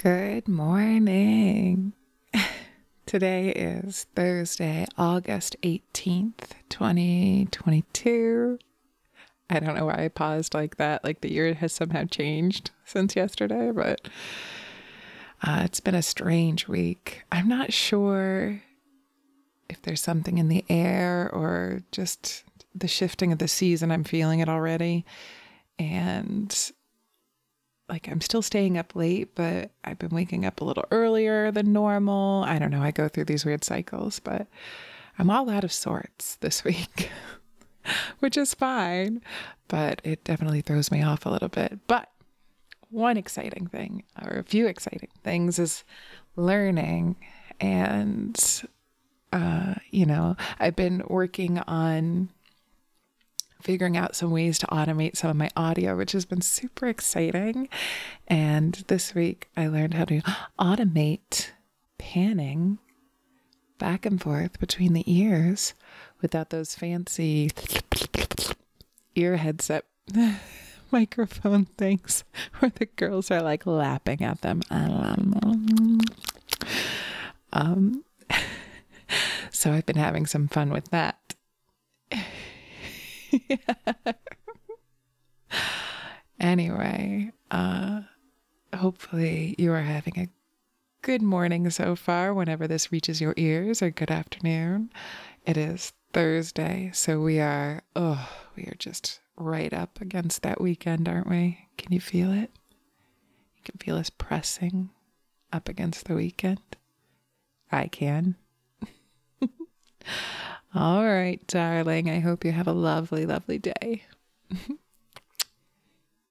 Good morning. Today is Thursday, August 18th, 2022. I don't know why I paused like that, like the year has somehow changed since yesterday, but it's been a strange week. I'm not sure if there's something in the air or just the shifting of the season. I'm feeling it already. And I'm still staying up late, but I've been waking up a little earlier than normal. I don't know. I go through these weird cycles, but I'm all out of sorts this week, which is fine, but it definitely throws me off a little bit. But one exciting thing, or a few exciting things, is learning. And, I've been working on figuring out some ways to automate some of my audio, which has been super exciting. And this week I learned how to automate panning back and forth between the ears without those fancy ear headset microphone things where the girls are like lapping at them. So I've been having some fun with that. Anyway, hopefully you are having a good morning so far whenever this reaches your ears, or good afternoon. It is Thursday, so we are just right up against that weekend, aren't we? Can you feel it? You can feel us pressing up against the weekend. I can. All right, darling. I hope you have a lovely, lovely day.